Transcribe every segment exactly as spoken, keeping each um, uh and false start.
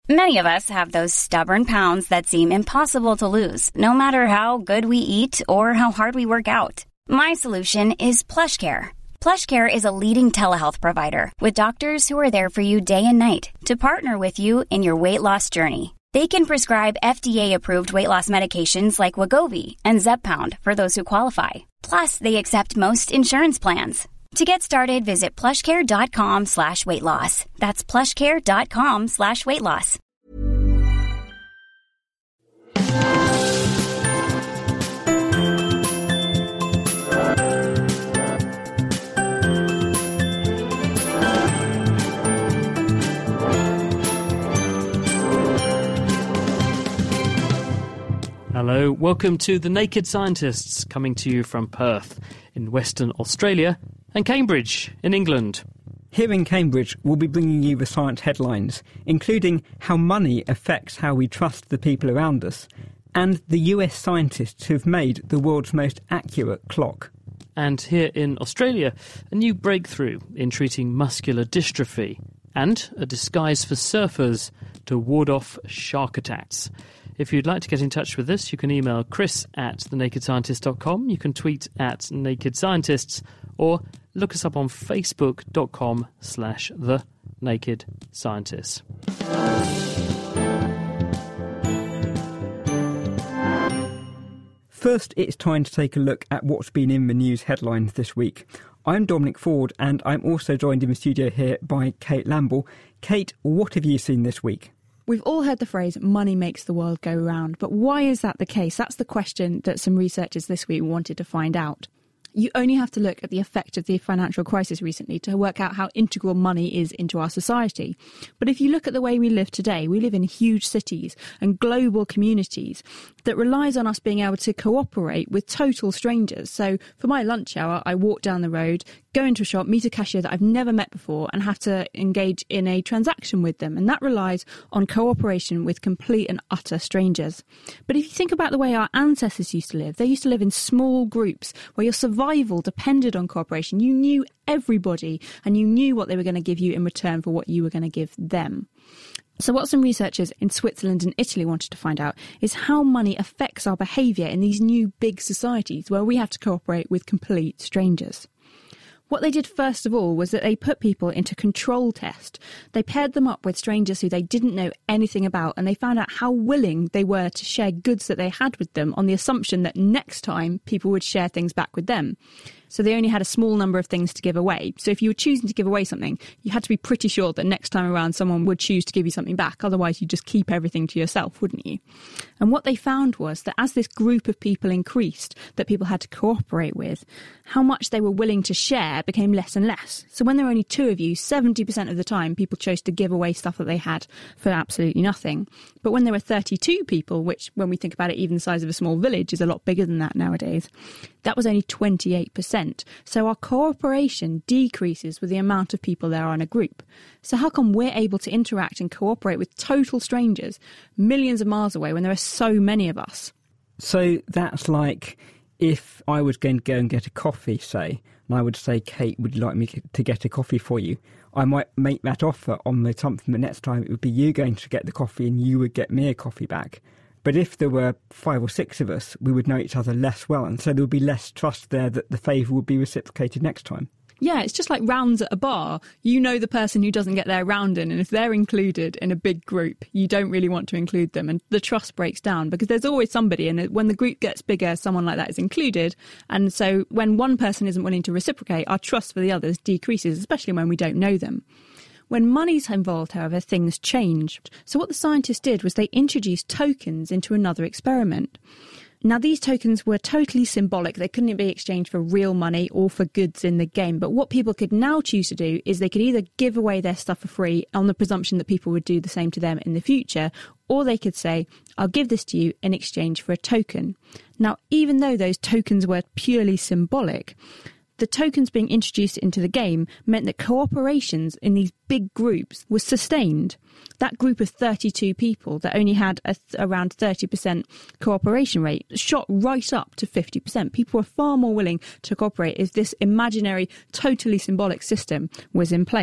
Many of us have those stubborn pounds that seem impossible to lose, no matter how good we eat or how hard we work out. My solution is PlushCare. PlushCare is a leading telehealth provider with doctors who are there for you day and night to partner with you in your weight loss journey. They can prescribe F D A-approved weight loss medications like Wegovy and Zepbound for those who qualify. Plus, they accept most insurance plans. To get started, visit plushcare.com slash weight loss. That's plushcare.com slash weight loss. Hello, welcome to The Naked Scientists, coming to you from Perth in Western Australia and Cambridge in England. Here in Cambridge, we'll be bringing you the science headlines, including how money affects how we trust the people around us, and the U S scientists who've made the world's most accurate clock. And here in Australia, a new breakthrough in treating muscular dystrophy, and a disguise for surfers to ward off shark attacks. If you'd like to get in touch with us, you can email chris at the naked scientist dot com, you can tweet at Naked Scientists, or look us up on facebook.com slash the Naked Scientists. First, it's time to take a look at what's been in the news headlines this week. I'm Dominic Ford, and I'm also joined in the studio here by Kate Lamble. Kate, what have you seen this week? We've all heard the phrase, money makes the world go round, but why is that the case? That's the question that some researchers this week wanted to find out. You only have to look at the effect of the financial crisis recently to work out how integral money is into our society. But if you look at the way we live today, we live in huge cities and global communities that relies on us being able to cooperate with total strangers. So for my lunch hour, I walk down the road, go into a shop, meet a cashier that I've never met before and have to engage in a transaction with them. And that relies on cooperation with complete and utter strangers. But if you think about the way our ancestors used to live, they used to live in small groups where your survival depended on cooperation. You knew everybody and you knew what they were going to give you in return for what you were going to give them. So what some researchers in Switzerland and Italy wanted to find out is how money affects our behaviour in these new big societies where we have to cooperate with complete strangers. What they did first of all was that they put people into control test. They paired them up with strangers who they didn't know anything about, and they found out how willing they were to share goods that they had with them on the assumption that next time people would share things back with them. So they only had a small number of things to give away. So if you were choosing to give away something, you had to be pretty sure that next time around someone would choose to give you something back. Otherwise, you'd just keep everything to yourself, wouldn't you? And what they found was that as this group of people increased that people had to cooperate with, how much they were willing to share became less and less. So when there were only two of you, seventy percent of the time people chose to give away stuff that they had for absolutely nothing. But when there were thirty-two people, which when we think about it, even the size of a small village is a lot bigger than that nowadays, that was only twenty-eight percent. So our cooperation decreases with the amount of people there are in a group. So how come we're able to interact and cooperate with total strangers millions of miles away when there are so many of us? So that's like if I was going to go and get a coffee, say, and I would say, Kate, would you like me to get a coffee for you? I might make that offer on the assumption that next time it would be you going to get the coffee and you would get me a coffee back. But if there were five or six of us, we would know each other less well, and so there would be less trust there that the favour would be reciprocated next time. Yeah, it's just like rounds at a bar. You know the person who doesn't get their round in, and if they're included in a big group, you don't really want to include them, and the trust breaks down because there's always somebody, and when the group gets bigger, someone like that is included. And so when one person isn't willing to reciprocate, our trust for the others decreases, especially when we don't know them. When money's involved, however, things changed. So what the scientists did was they introduced tokens into another experiment. Now, these tokens were totally symbolic. They couldn't be exchanged for real money or for goods in the game. But what people could now choose to do is they could either give away their stuff for free on the presumption that people would do the same to them in the future, or they could say, I'll give this to you in exchange for a token. Now, even though those tokens were purely symbolic, the tokens being introduced into the game meant that cooperations in these big groups was sustained. That group of thirty-two people that only had a th- around thirty percent cooperation rate shot right up to fifty percent. People were far more willing to cooperate if this imaginary, totally symbolic system was in place.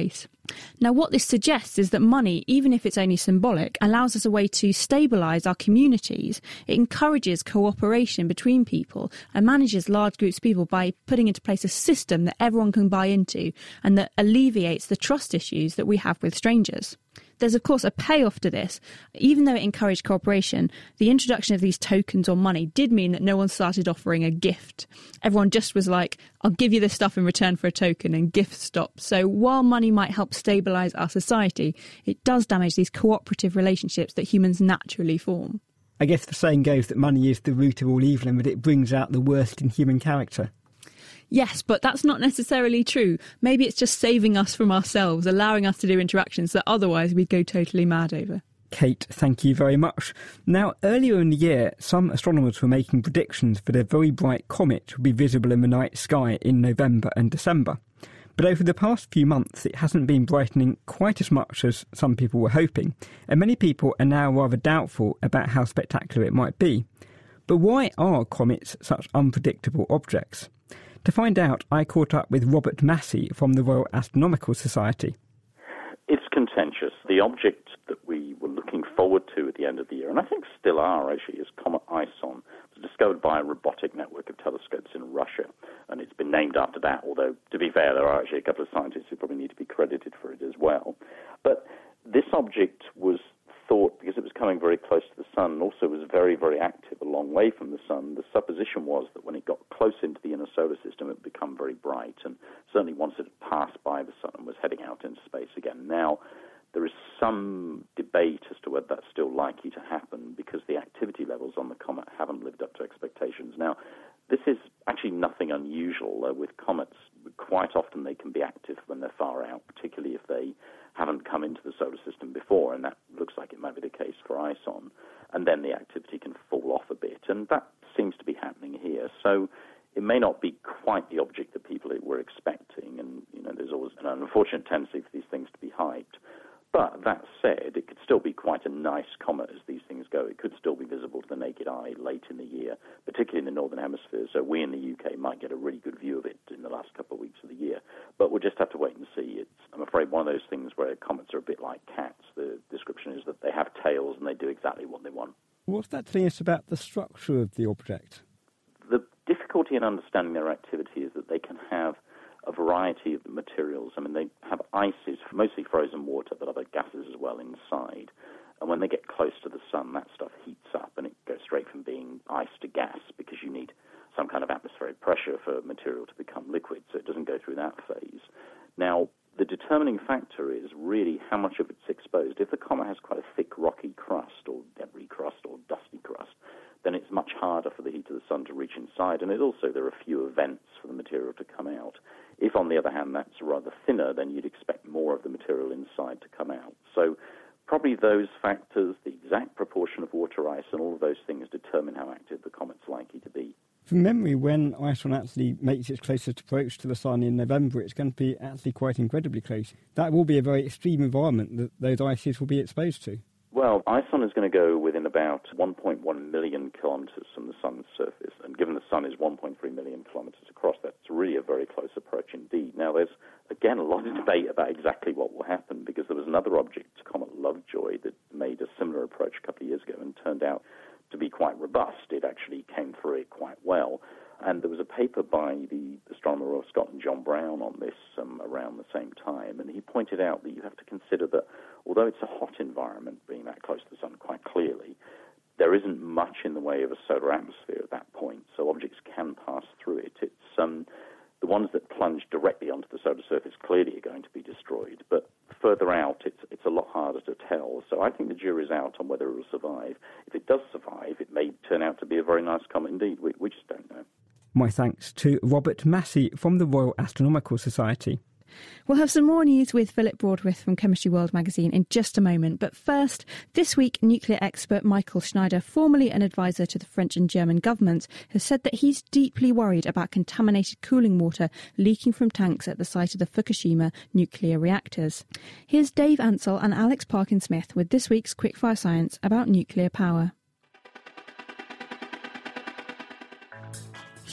Now, what this suggests is that money, even if it's only symbolic, allows us a way to stabilise our communities. It encourages cooperation between people and manages large groups of people by putting into place a system that everyone can buy into and that alleviates the trust issues that we have with strangers. There's, of course, a payoff to this. Even though it encouraged cooperation, the introduction of these tokens or money did mean that no one started offering a gift. Everyone just was like, I'll give you this stuff in return for a token, and gifts stopped. So while money might help stabilise our society, it does damage these cooperative relationships that humans naturally form. I guess the saying goes that money is the root of all evil and that it brings out the worst in human character. Yes, but that's not necessarily true. Maybe it's just saving us from ourselves, allowing us to do interactions that otherwise we'd go totally mad over. Kate, thank you very much. Now, earlier in the year, some astronomers were making predictions that a very bright comet would be visible in the night sky in November and December. But over the past few months, it hasn't been brightening quite as much as some people were hoping, and many people are now rather doubtful about how spectacular it might be. But why are comets such unpredictable objects? To find out, I caught up with Robert Massey from the Royal Astronomical Society. It's contentious. The object that we were looking forward to at the end of the year, and I think still are actually, is Comet ISON. It was discovered by a robotic network of telescopes in Russia, and it's been named after that, although, to be fair, there are actually a couple of scientists who probably need to be credited for it as well. But this object was thought, because it was coming very close to the sun and also was very, very active a long way from the sun, the supposition was that when it got close into the inner solar system, it would become very bright, and certainly once it had passed by the sun and was heading out into space again. Now, there is some debate as to whether that's still likely to happen because the activity levels on the comet haven't lived up to expectations. Now, this is actually nothing unusual. Uh, with comets, quite often they can be active when they're far out, particularly if they haven't come into the solar system before, and that looks like it might be the case for ISON, and then the activity can fall off a bit, and that seems to be happening here. So it may not be quite the object that people were expecting, and you know, there's always an unfortunate tendency for these things to be hyped. But that said, it could still be quite a nice comet as these things go. It could still be visible to the naked eye late in the year, particularly in the Northern Hemisphere. So we in the U K might get a really good view of it in the last couple of weeks of the year. But we'll just have to wait and see. It's, I'm afraid, one of those things where comets are a bit like cats. The description is that they have tails and they do exactly what they want. What's that telling us about the structure of the object? The difficulty in understanding their activity is that they can have a variety of materials. I mean, they have ices, mostly frozen water, but other gases as well inside. And when they get close to the sun, that stuff heats up and it goes straight from being ice to gas because you need some kind of atmospheric pressure for material to become liquid, so it doesn't go through that phase. Now, the determining factor is really how much of it's exposed. If the comet has quite a thick rocky crust or debris crust or dusty crust, then it's much harder for the heat of the sun to reach inside, and it also there are fewer vents for the material to come out. If, on the other hand, that's rather thinner, then you'd expect more of the material inside to come out. So probably those factors, the exact proportion of water ice, and all of those things determine how active the comet's likely to be. From memory, when ISON actually makes its closest approach to the sun in November, it's going to be actually quite incredibly close. That will be a very extreme environment that those ices will be exposed to. Well, ISON is going to go within about one point one million kilometres from the sun's surface, and given the sun is one point three million kilometres across, that's really a very close approach indeed. Now, there's, again, a lot of debate about exactly what will happen, because there was another object, Comet Lovejoy, that made a similar approach a couple of years ago and turned out to be quite robust. It actually came through it quite well. And there was a paper by the astronomer Royal Scotland, John Brown, on this um, around the same time, and he pointed out that you have to consider that although it's a hot environment, being that close to the sun quite clearly, there isn't much in the way of a solar atmosphere at that point, so objects can pass through it. It's um, the ones that plunge directly onto the solar surface clearly are going to be destroyed, but further out, it's it's a lot harder to tell. So I think the jury's out on whether it will survive. If it does survive, it may turn out to be a very nice comet indeed. We, we just don't know. My thanks to Robert Massey from the Royal Astronomical Society. We'll have some more news with Philip Broadwith from Chemistry World magazine in just a moment. But first, this week, nuclear expert Michael Schneider, formerly an advisor to the French and German governments, has said that he's deeply worried about contaminated cooling water leaking from tanks at the site of the Fukushima nuclear reactors. Here's Dave Ansell and Alex Parkin-Smith with this week's Quickfire Science about nuclear power.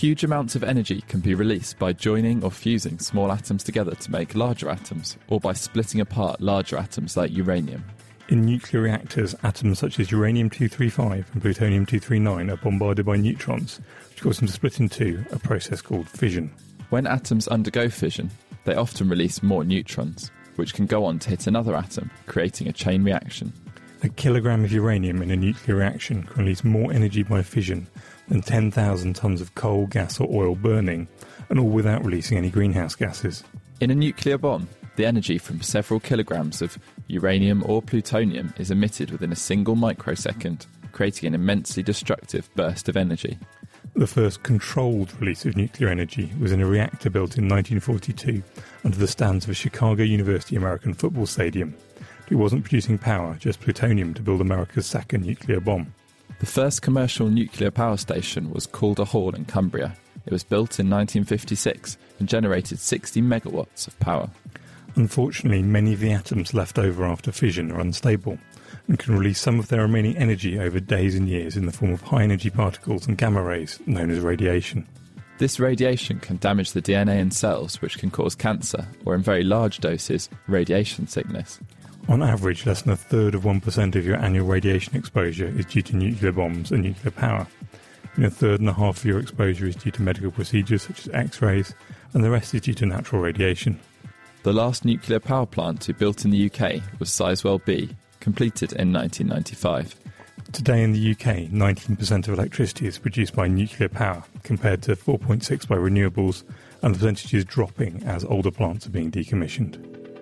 Huge amounts of energy can be released by joining or fusing small atoms together to make larger atoms, or by splitting apart larger atoms like uranium. In nuclear reactors, atoms such as uranium two thirty-five and plutonium two thirty-nine are bombarded by neutrons, which cause them to split in two, a process called fission. When atoms undergo fission, they often release more neutrons, which can go on to hit another atom, creating a chain reaction. A kilogram of uranium in a nuclear reaction can release more energy by fission than ten thousand tonnes of coal, gas or oil burning, and all without releasing any greenhouse gases. In a nuclear bomb, the energy from several kilograms of uranium or plutonium is emitted within a single microsecond, creating an immensely destructive burst of energy. The first controlled release of nuclear energy was in a reactor built in nineteen forty-two under the stands of a Chicago University American football stadium. It wasn't producing power, just plutonium to build America's second nuclear bomb. The first commercial nuclear power station was Calder Hall in Cumbria. It was built in nineteen fifty-six and generated sixty megawatts of power. Unfortunately, many of the atoms left over after fission are unstable and can release some of their remaining energy over days and years in the form of high-energy particles and gamma rays, known as radiation. This radiation can damage the D N A in cells, which can cause cancer, or in very large doses, radiation sickness. On average, less than a third of one percent of your annual radiation exposure is due to nuclear bombs and nuclear power. And a third and a half of your exposure is due to medical procedures such as X-rays, and the rest is due to natural radiation. The last nuclear power plant to be built in the U K was Sizewell B, completed in nineteen ninety-five. Today in the U K, nineteen percent of electricity is produced by nuclear power, compared to four point six by renewables, and the percentage is dropping as older plants are being decommissioned.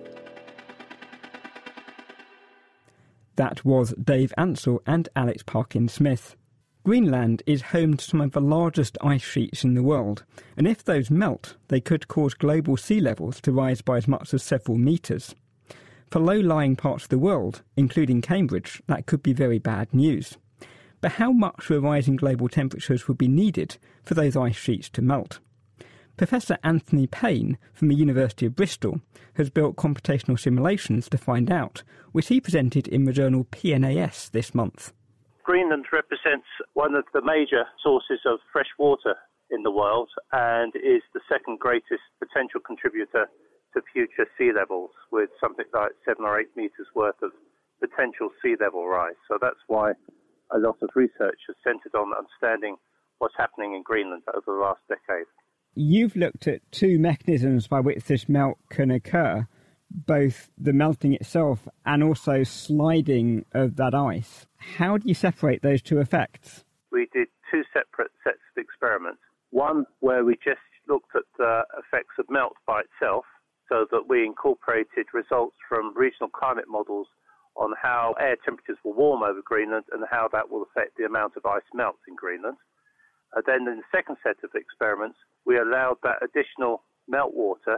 That was Dave Ansell and Alex Parkin-Smith. Greenland is home to some of the largest ice sheets in the world, and if those melt, they could cause global sea levels to rise by as much as several metres. For low-lying parts of the world, including Cambridge, that could be very bad news. But how much of a rise in global temperatures would be needed for those ice sheets to melt? Professor Anthony Payne from the University of Bristol has built computational simulations to find out, which he presented in the journal P N A S this month. Greenland represents one of the major sources of fresh water in the world and is the second greatest potential contributor to future sea levels, with something like seven or eight metres worth of potential sea level rise. So that's why a lot of research has centred on understanding what's happening in Greenland over the last decade. You've looked at two mechanisms by which this melt can occur, both the melting itself and also sliding of that ice. How do you separate those two effects? We did two separate sets of experiments. One where we just looked at the effects of melt by itself, so that we incorporated results from regional climate models on how air temperatures will warm over Greenland and how that will affect the amount of ice melts in Greenland. And then in the second set of experiments, we allowed that additional meltwater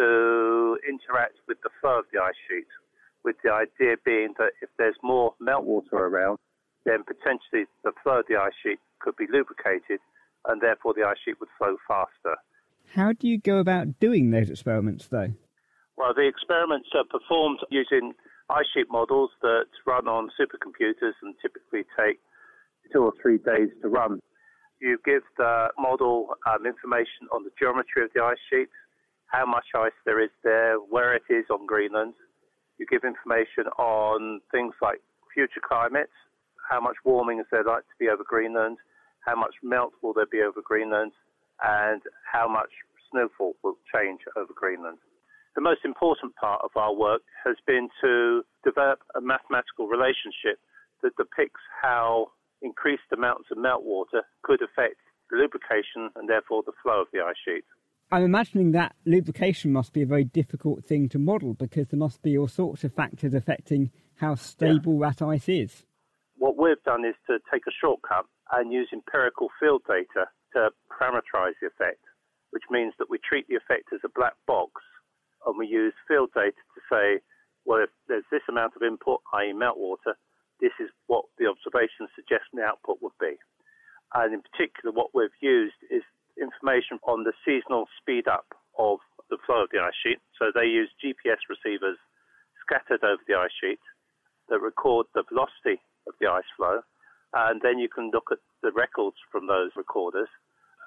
to interact with the flow of the ice sheet, with the idea being that if there's more meltwater around, then potentially the flow of the ice sheet could be lubricated and therefore the ice sheet would flow faster. How do you go about doing those experiments, though? Well, the experiments are performed using ice sheet models that run on supercomputers and typically take two or three days to run. You give the model um, information on the geometry of the ice sheet, how much ice there is there, where it is on Greenland. You give information on things like future climates, how much warming is there like to be over Greenland, how much melt will there be over Greenland, and how much snowfall will change over Greenland. The most important part of our work has been to develop a mathematical relationship that depicts how increased amounts of meltwater could affect the lubrication and therefore the flow of the ice sheet. I'm imagining that lubrication must be a very difficult thing to model because there must be all sorts of factors affecting how stable yeah. that ice is. What we've done is to take a shortcut and use empirical field data to parameterize the effect, which means that we treat the effect as a black box and we use field data to say, well, if there's this amount of input, that is meltwater, this is what the observations suggest the output would be. And in particular, what we've used is information on the seasonal speed up of the flow of the ice sheet. So they use G P S receivers scattered over the ice sheet that record the velocity of the ice flow. And then you can look at the records from those recorders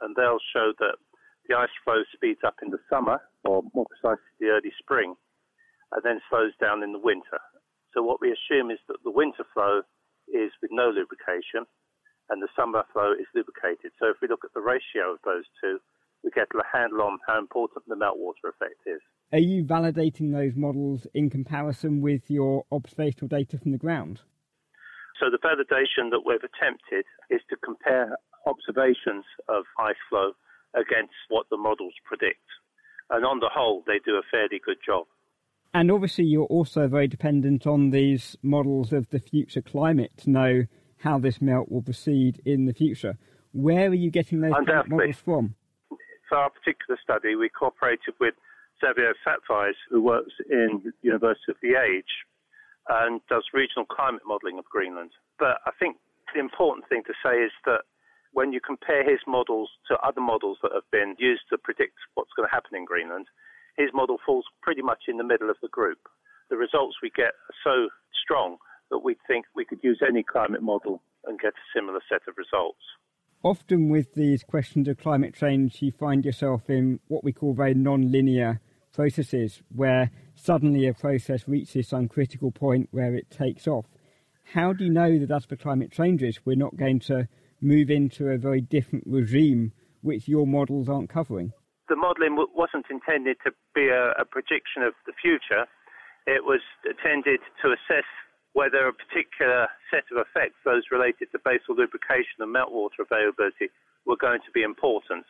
and they'll show that the ice flow speeds up in the summer, or more precisely the early spring, and then slows down in the winter. So what we assume is that the winter flow is with no lubrication, and the summer flow is lubricated. So if we look at the ratio of those two, we get a handle on how important the meltwater effect is. Are you validating those models in comparison with your observational data from the ground? So the validation that we've attempted is to compare observations of ice flow against what the models predict. And on the whole, they do a fairly good job. And obviously you're also very dependent on these models of the future climate to know how this melt will proceed in the future. Where are you getting those models from? For our particular study, we cooperated with Xavier Fatfais, who works in the University of Liège and does regional climate modelling of Greenland. But I think the important thing to say is that when you compare his models to other models that have been used to predict what's going to happen in Greenland, his model falls pretty much in the middle of the group. The results we get are so strong that we think we could use any climate model and get a similar set of results. Often with these questions of climate change, you find yourself in what we call very non-linear processes, where suddenly a process reaches some critical point where it takes off. How do you know that as the climate changes, we're not going to move into a very different regime which your models aren't covering? The modelling w- wasn't intended to be a, a prediction of the future. It was intended to assess whether a particular set of effects, those related to basal lubrication and meltwater availability, were going to be important.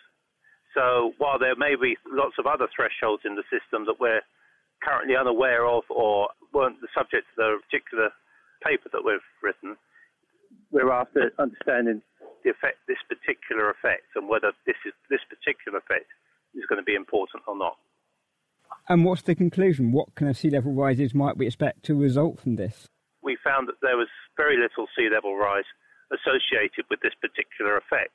So while there may be lots of other thresholds in the system that we're currently unaware of or weren't the subject of the particular paper that we've written, we're after understanding the effect, this particular effect, and whether this is this particular effect is going to be important or not. And what's the conclusion? What kind of sea level rises might we expect to result from this? We found that there was very little sea level rise associated with this particular effect.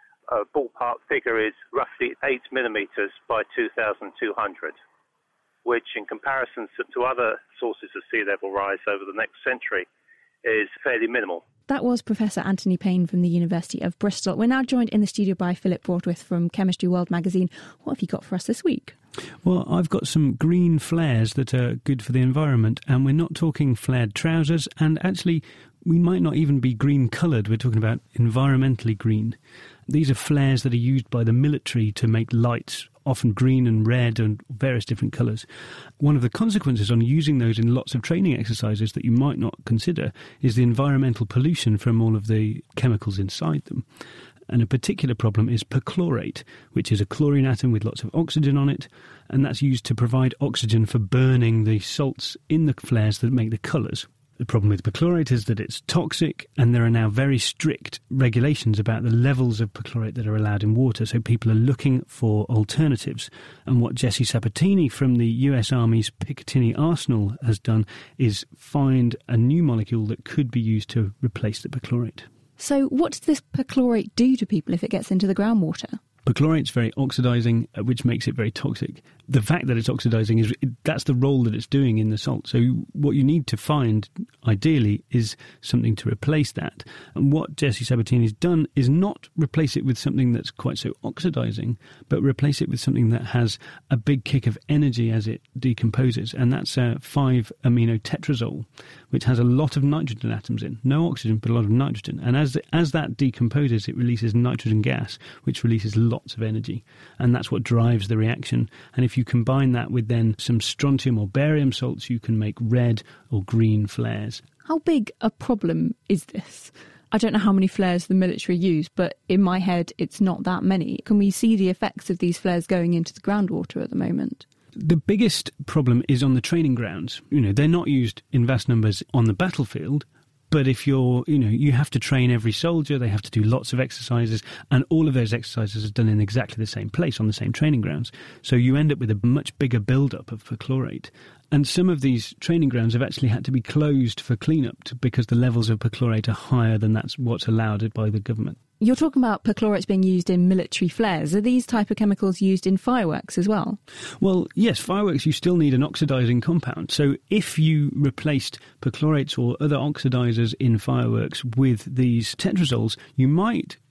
A ballpark figure is roughly eight millimetres by two thousand two hundred, which in comparison to other sources of sea level rise over the next century is fairly minimal. That was Professor Anthony Payne from the University of Bristol. We're now joined in the studio by Philip Broadwith from Chemistry World magazine. What have you got for us this week? Well, I've got some green flares that are good for the environment, and we're not talking flared trousers, and actually we might not even be green coloured. We're talking about environmentally green. These are flares that are used by the military to make lights, often green and red and various different colours. One of the consequences on using those in lots of training exercises that you might not consider is the environmental pollution from all of the chemicals inside them. And a particular problem is perchlorate, which is a chlorine atom with lots of oxygen on it, and that's used to provide oxygen for burning the salts in the flares that make the colours. The problem with perchlorate is that it's toxic, and there are now very strict regulations about the levels of perchlorate that are allowed in water, so people are looking for alternatives. And what Jesse Sabatini from the U S Army's Picatinny Arsenal has done is find a new molecule that could be used to replace the perchlorate. So what does this perchlorate do to people if it gets into the groundwater? Perchlorate's very oxidising, which makes it very toxic. The fact that it's oxidising, is that's the role that it's doing in the salt. So what you need to find, ideally, is something to replace that. And what Jesse Sabatini's done is not replace it with something that's quite so oxidising, but replace it with something that has a big kick of energy as it decomposes. And that's a five amino tetrazole, which has a lot of nitrogen atoms in. No oxygen, but a lot of nitrogen. And as, as that decomposes, it releases nitrogen gas, which releases lots of energy. And that's what drives the reaction. And if you combine that with then some strontium or barium salts, you can make red or green flares. How big a problem is this? I don't know how many flares the military use, but in my head, it's not that many. Can we see the effects of these flares going into the groundwater at the moment? The biggest problem is on the training grounds. You know, they're not used in vast numbers on the battlefield, but if you're, you know, you have to train every soldier, they have to do lots of exercises, and all of those exercises are done in exactly the same place, on the same training grounds. So you end up with a much bigger build-up of perchlorate. And some of these training grounds have actually had to be closed for clean-up to, because the levels of perchlorate are higher than that's what's allowed by the government. You're talking about perchlorates being used in military flares. Are these type of chemicals used in fireworks as well? Well, yes, fireworks, you still need an oxidising compound. So if you replaced perchlorates or other oxidisers in fireworks with these tetrazoles, you might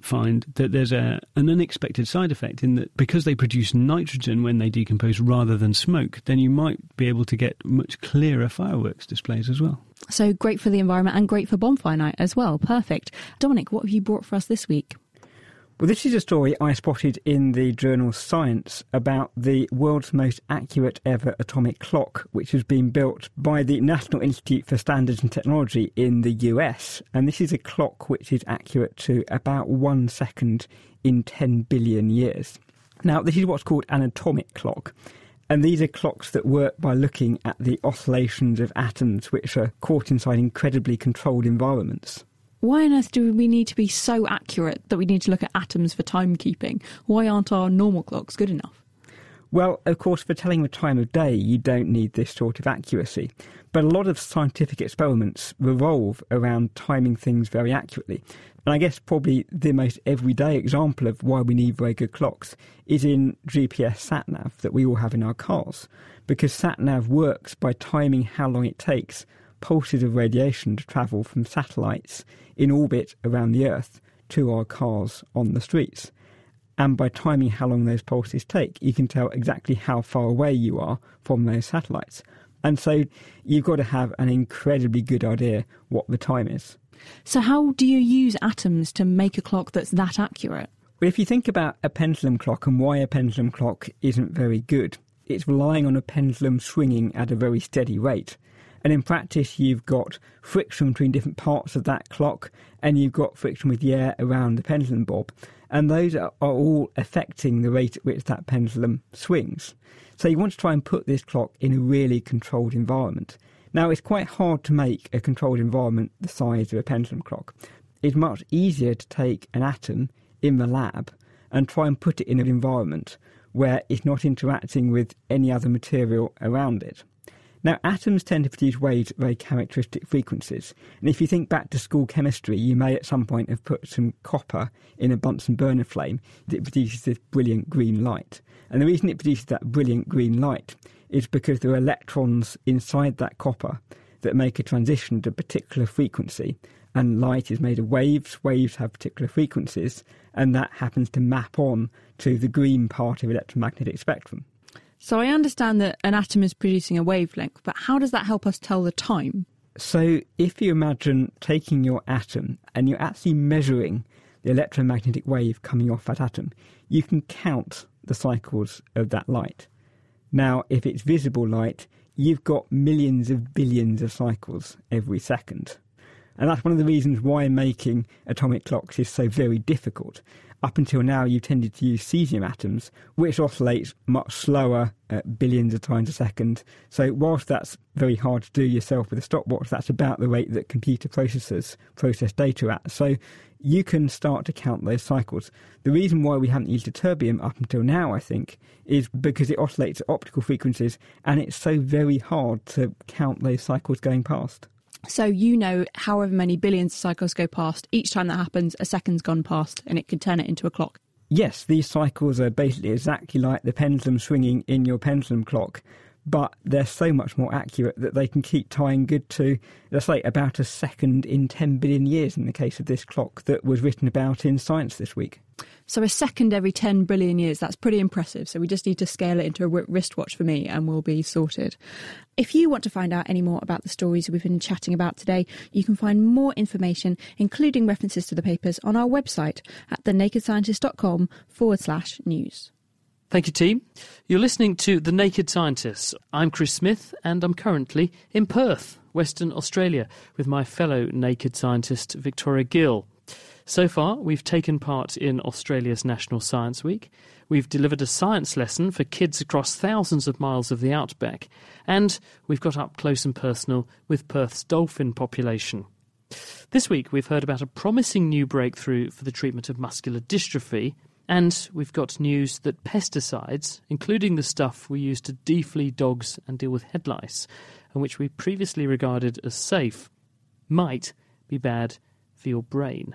find that there's a, an unexpected side effect in that because they produce nitrogen when they decompose rather than smoke, then you might be able to get much clearer fireworks displays as well. So great for the environment and great for bonfire night as well. Perfect. Dominic, what have you brought for us this week? Well, this is a story I spotted in the journal Science about the world's most accurate ever atomic clock, which has been built by the National Institute for Standards and Technology in the U S. And this is a clock which is accurate to about one second in ten billion years. Now, this is what's called an atomic clock. And these are clocks that work by looking at the oscillations of atoms which are caught inside incredibly controlled environments. Why on earth do we need to be so accurate that we need to look at atoms for timekeeping? Why aren't our normal clocks good enough? Well, of course, for telling the time of day, you don't need this sort of accuracy. But a lot of scientific experiments revolve around timing things very accurately. And I guess probably the most everyday example of why we need very good clocks is in G P S sat-nav that we all have in our cars. Because sat-nav works by timing how long it takes pulses of radiation to travel from satellites in orbit around the Earth to our cars on the streets. And by timing how long those pulses take, you can tell exactly how far away you are from those satellites. And so you've got to have an incredibly good idea what the time is. So how do you use atoms to make a clock that's that accurate? Well, if you think about a pendulum clock and why a pendulum clock isn't very good, it's relying on a pendulum swinging at a very steady rate. And in practice, you've got friction between different parts of that clock, and you've got friction with the air around the pendulum bob. And those are, are all affecting the rate at which that pendulum swings. So you want to try and put this clock in a really controlled environment. Now, it's quite hard to make a controlled environment the size of a pendulum clock. It's much easier to take an atom in the lab and try and put it in an environment where it's not interacting with any other material around it. Now, atoms tend to produce waves at very characteristic frequencies. And if you think back to school chemistry, you may at some point have put some copper in a Bunsen burner flame that produces this brilliant green light. And the reason it produces that brilliant green light is because there are electrons inside that copper that make a transition to a particular frequency. And light is made of waves. Waves have particular frequencies, and that happens to map on to the green part of the electromagnetic spectrum. So I understand that an atom is producing a wavelength, but how does that help us tell the time? So if you imagine taking your atom and you're actually measuring the electromagnetic wave coming off that atom, you can count the cycles of that light. Now, if it's visible light, you've got millions of billions of cycles every second. And that's one of the reasons why making atomic clocks is so very difficult. Up until now, you tended to use cesium atoms, which oscillate much slower at billions of times a second. So whilst that's very hard to do yourself with a stopwatch, that's about the rate that computer processors process data at. So you can start to count those cycles. The reason why we haven't used ytterbium up until now, I think, is because it oscillates at optical frequencies, and it's so very hard to count those cycles going past. So you know however many billions of cycles go past, each time that happens, a second's gone past, and it can turn it into a clock. Yes, these cycles are basically exactly like the pendulum swinging in your pendulum clock, but they're so much more accurate that they can keep tying good to, let's say, about a second in ten billion years in the case of this clock that was written about in Science this week. So a second every ten billion years, that's pretty impressive. So we just need to scale it into a wristwatch for me and we'll be sorted. If you want to find out any more about the stories we've been chatting about today, you can find more information, including references to the papers, on our website at thenakedscientist.com forward slash news. Thank you, team. You're listening to The Naked Scientists. I'm Chris Smith, and I'm currently in Perth, Western Australia, with my fellow naked scientist, Victoria Gill. So far, we've taken part in Australia's National Science Week. We've delivered a science lesson for kids across thousands of miles of the outback. And we've got up close and personal with Perth's dolphin population. This week, we've heard about a promising new breakthrough for the treatment of muscular dystrophy. And we've got news that pesticides, including the stuff we use to deflea dogs and deal with head lice, and which we previously regarded as safe, might be bad for your brain.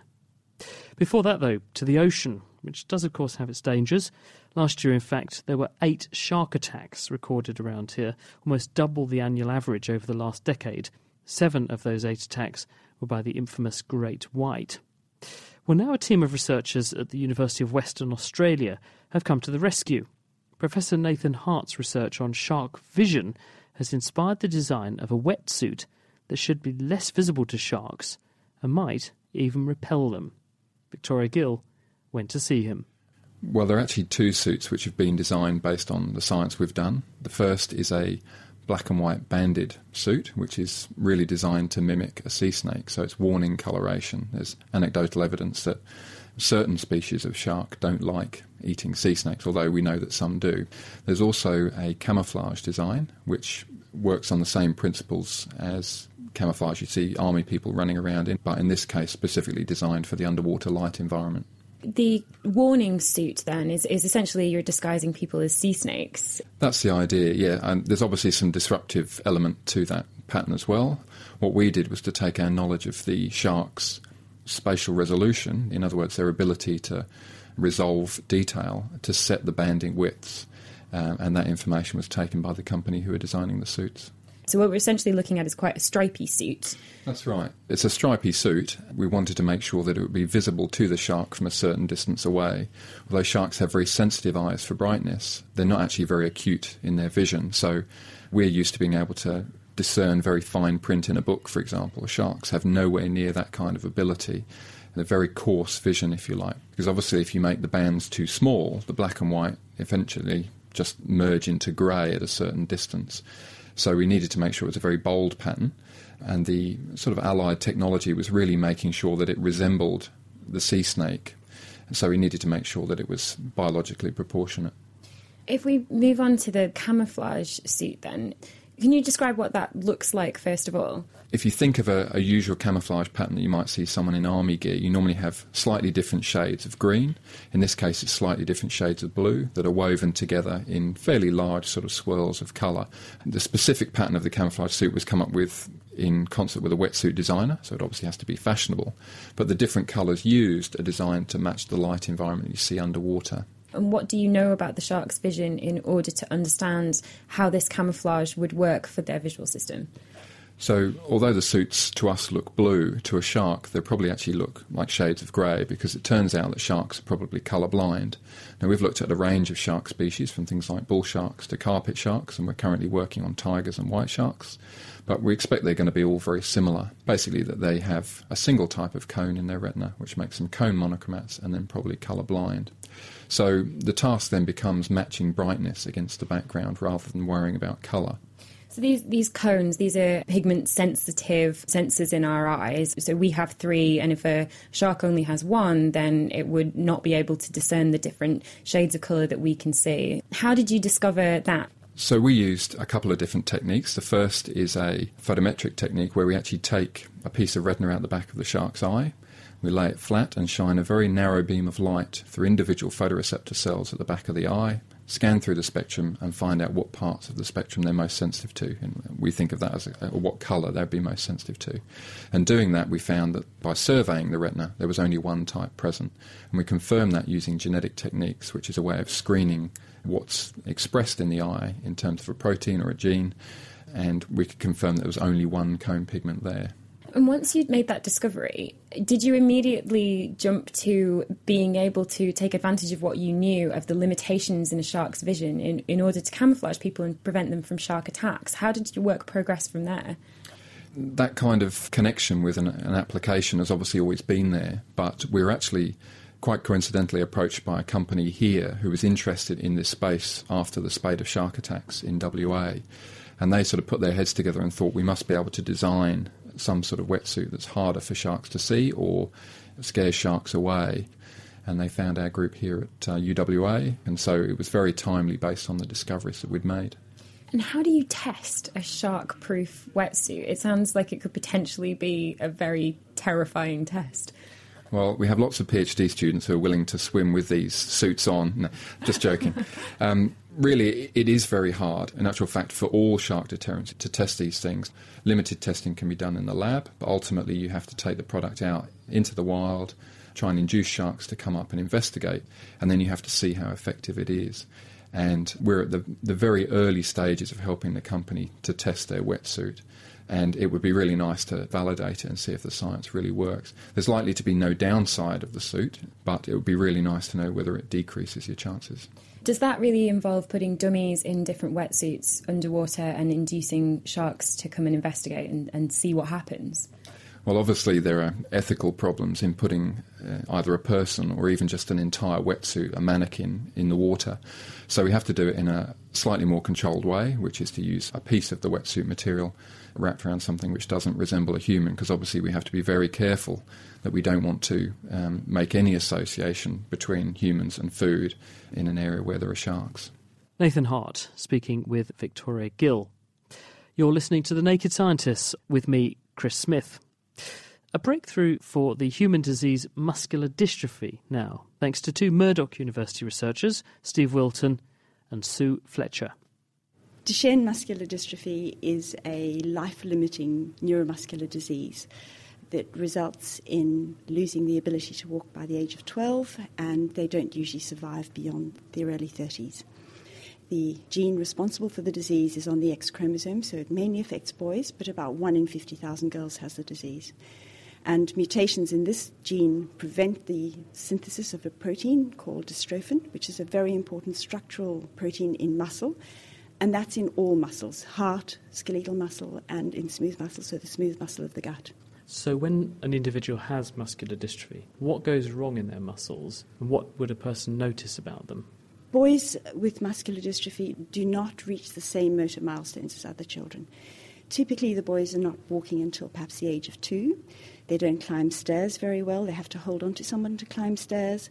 Before that, though, to the ocean, which does, of course, have its dangers. Last year, in fact, there were eight shark attacks recorded around here, almost double the annual average over the last decade. Seven of those eight attacks were by the infamous great white. Well, now a team of researchers at the University of Western Australia have come to the rescue. Professor Nathan Hart's research on shark vision has inspired the design of a wetsuit that should be less visible to sharks and might even repel them. Victoria Gill went to see him. Well, there are actually two suits which have been designed based on the science we've done. The first is a black and white banded suit, which is really designed to mimic a sea snake, so it's warning coloration. There's anecdotal evidence that certain species of shark don't like eating sea snakes, although we know that some do. There's also a camouflage design, which works on the same principles as camouflage you see army people running around in, but in this case specifically designed for the underwater light environment. The warning suit, then, is, is essentially you're disguising people as sea snakes. That's the idea, yeah. And there's obviously some disruptive element to that pattern as well. What we did was to take our knowledge of the sharks' spatial resolution, in other words, their ability to resolve detail, to set the banding widths. Um, and that information was taken by the company who are designing the suits. So what we're essentially looking at is quite a stripy suit. That's right. It's a stripy suit. We wanted to make sure that it would be visible to the shark from a certain distance away. Although sharks have very sensitive eyes for brightness, they're not actually very acute in their vision. So we're used to being able to discern very fine print in a book, for example. Sharks have nowhere near that kind of ability. They're very coarse vision, if you like. Because obviously if you make the bands too small, the black and white eventually just merge into grey at a certain distance. So we needed to make sure it was a very bold pattern, and the sort of allied technology was really making sure that it resembled the sea snake. So we needed to make sure that it was biologically proportionate. If we move on to the camouflage suit then, can you describe what that looks like first of all? If you think of a, a usual camouflage pattern that you might see someone in army gear, you normally have slightly different shades of green. In this case, it's slightly different shades of blue that are woven together in fairly large sort of swirls of colour. The specific pattern of the camouflage suit was come up with in concert with a wetsuit designer, so it obviously has to be fashionable. But the different colours used are designed to match the light environment you see underwater. And what do you know about the shark's vision in order to understand how this camouflage would work for their visual system? So although the suits to us look blue, to a shark they probably actually look like shades of grey, because it turns out that sharks are probably colour blind. Now we've looked at a range of shark species, from things like bull sharks to carpet sharks, and we're currently working on tigers and white sharks. But we expect they're going to be all very similar. Basically that they have a single type of cone in their retina, which makes them cone monochromats, and then probably colour blind. So the task then becomes matching brightness against the background rather than worrying about colour. So these these cones, these are pigment-sensitive sensors in our eyes. So we have three, and if a shark only has one, then it would not be able to discern the different shades of colour that we can see. How did you discover that? So we used a couple of different techniques. The first is a photometric technique where we actually take a piece of retina out the back of the shark's eye. We lay it flat and shine a very narrow beam of light through individual photoreceptor cells at the back of the eye, scan through the spectrum and find out what parts of the spectrum they're most sensitive to. And we think of that as a, or what colour they'd be most sensitive to. And doing that, we found that by surveying the retina, there was only one type present. And we confirmed that using genetic techniques, which is a way of screening what's expressed in the eye in terms of a protein or a gene. And we could confirm that there was only one cone pigment there. And once you'd made that discovery, did you immediately jump to being able to take advantage of what you knew of the limitations in a shark's vision in, in order to camouflage people and prevent them from shark attacks? How did your work progress from there? That kind of connection with an, an application has obviously always been there, but we were actually quite coincidentally approached by a company here who was interested in this space after the spate of shark attacks in W A. And they sort of put their heads together and thought we must be able to design some sort of wetsuit that's harder for sharks to see or scares sharks away. And they found our group here at uh, U W A, and so it was very timely based on the discoveries that we'd made. And how do you test a shark-proof wetsuit? It sounds like it could potentially be a very terrifying test. Well, we have lots of PhD students who are willing to swim with these suits on. No, just joking. um, really, it is very hard, in actual fact, for all shark deterrents to test these things. Limited testing can be done in the lab, but ultimately you have to take the product out into the wild, try and induce sharks to come up and investigate, and then you have to see how effective it is. And we're at the, the very early stages of helping the company to test their wetsuit. And it would be really nice to validate it and see if the science really works. There's likely to be no downside of the suit, but it would be really nice to know whether it decreases your chances. Does that really involve putting dummies in different wetsuits underwater and inducing sharks to come and investigate and, and see what happens? Well, obviously there are ethical problems in putting uh, either a person or even just an entire wetsuit, a mannequin, in the water. So we have to do it in a slightly more controlled way, which is to use a piece of the wetsuit material wrapped around something which doesn't resemble a human, because obviously we have to be very careful that we don't want to um, make any association between humans and food in an area where there are sharks. Nathan Hart speaking with Victoria Gill. You're listening to The Naked Scientists with me, Chris Smith. A breakthrough for the human disease muscular dystrophy now, thanks to two Murdoch University researchers, Steve Wilton and Sue Fletcher. Duchenne muscular dystrophy is a life-limiting neuromuscular disease that results in losing the ability to walk by the age of twelve, and they don't usually survive beyond their early thirties. The gene responsible for the disease is on the X chromosome, so it mainly affects boys, but about one in fifty thousand girls has the disease. And mutations in this gene prevent the synthesis of a protein called dystrophin, which is a very important structural protein in muscle, and that's in all muscles, heart, skeletal muscle, and in smooth muscle, so the smooth muscle of the gut. So when an individual has muscular dystrophy, what goes wrong in their muscles, and what would a person notice about them? Boys with muscular dystrophy do not reach the same motor milestones as other children. Typically, the boys are not walking until perhaps the age of two. They don't climb stairs very well. They have to hold on to someone to climb stairs.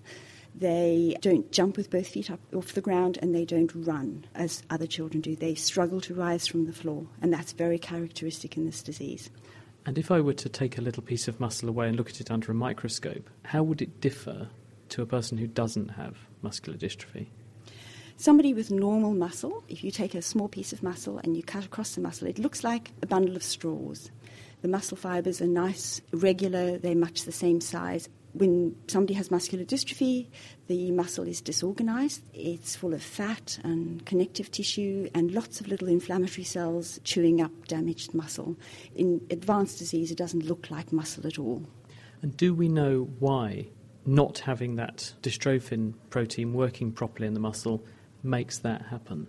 They don't jump with both feet up off the ground, and they don't run as other children do. They struggle to rise from the floor, and that's very characteristic in this disease. And if I were to take a little piece of muscle away and look at it under a microscope, how would it differ to a person who doesn't have muscular dystrophy? Somebody with normal muscle, if you take a small piece of muscle and you cut across the muscle, it looks like a bundle of straws. The muscle fibres are nice, regular, they're much the same size. When somebody has muscular dystrophy, the muscle is disorganised. It's full of fat and connective tissue and lots of little inflammatory cells chewing up damaged muscle. In advanced disease, it doesn't look like muscle at all. And do we know why not having that dystrophin protein working properly in the muscle makes that happen?